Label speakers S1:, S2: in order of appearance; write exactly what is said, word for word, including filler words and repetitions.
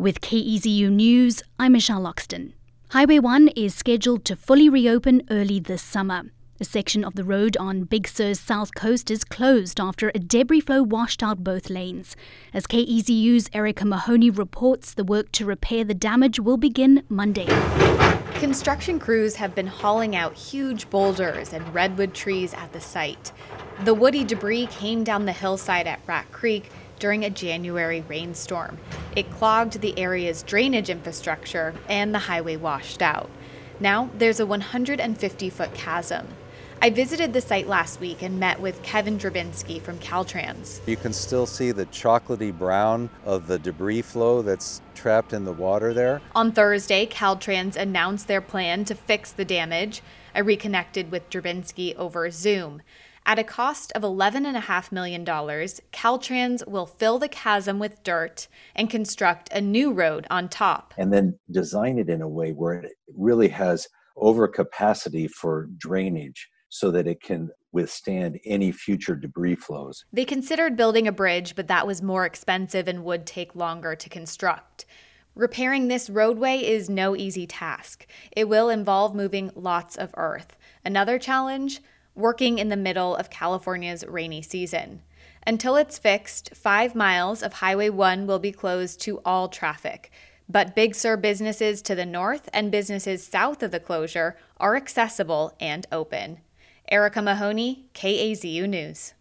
S1: With K E Z U News, I'm Michelle Loxton. Highway one is scheduled to fully reopen early this summer. A section of the road on Big Sur's south coast is closed after a debris flow washed out both lanes. As K E Z U's Erica Mahoney reports, the work to repair the damage will begin Monday.
S2: Construction crews have been hauling out huge boulders and redwood trees at the site. The woody debris came down the hillside at Rat Creek during a January rainstorm. It clogged the area's drainage infrastructure and the highway washed out. Now there's a one hundred fifty foot chasm. I visited the site last week and met with Kevin Drabinski from Caltrans.
S3: You can still see the chocolatey brown of the debris flow that's trapped in the water there.
S2: On Thursday, Caltrans announced their plan to fix the damage. I reconnected with Drabinski over Zoom. At a cost of eleven point five million dollars, Caltrans will fill the chasm with dirt and construct a new road on top.
S4: And then design it in a way where it really has overcapacity for drainage so that it can withstand any future debris flows.
S2: They considered building a bridge, but that was more expensive and would take longer to construct. Repairing this roadway is no easy task. It will involve moving lots of earth. Another challenge? Working in the middle of California's rainy season. Until it's fixed, five miles of Highway one will be closed to all traffic. But Big Sur businesses to the north and businesses south of the closure are accessible and open. Erica Mahoney, K A Z U News.